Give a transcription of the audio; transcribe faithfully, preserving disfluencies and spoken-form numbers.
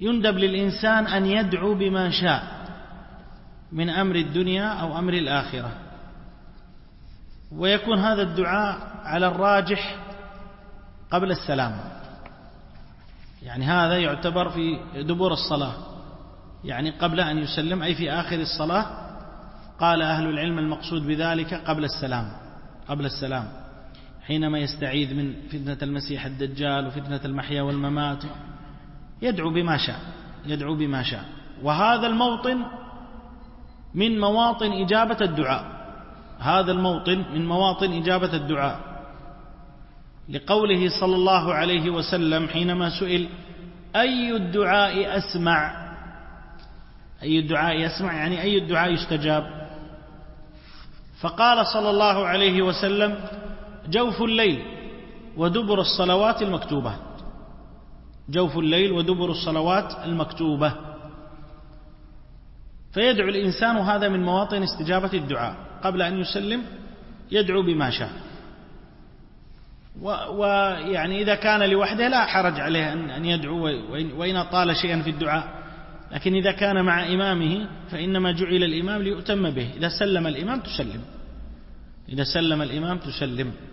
يندب للإنسان أن يدعو بما شاء من أمر الدنيا أو أمر الآخرة، ويكون هذا الدعاء على الراجح قبل السلام، يعني هذا يعتبر في دبور الصلاة، يعني قبل أن يسلم، أي في آخر الصلاة. قال أهل العلم المقصود بذلك قبل السلام، قبل السلام حينما يستعيذ من فتنة المسيح الدجال وفتنة المحيا والممات، يدعو بما شاء، يدعو بما شاء. وهذا الموطن من مواطن إجابة الدعاء، هذا الموطن من مواطن إجابة الدعاء، لقوله صلى الله عليه وسلم حينما سئل أي الدعاء أسمع، أي الدعاء أسمع يعني أي الدعاء يستجاب، فقال صلى الله عليه وسلم جوف الليل ودبر الصلوات المكتوبة، جوف الليل ودبر الصلوات المكتوبة. فيدعو الإنسان، هذا من مواطن استجابة الدعاء، قبل أن يسلم يدعو بما شاء. ويعني إذا كان لوحده لا حرج عليه أن يدعو وإن طال شيئا في الدعاء، لكن إذا كان مع إمامه فإنما جعل الإمام ليؤتم به، إذا سلم الإمام تسلم، إذا سلم الإمام تسلم.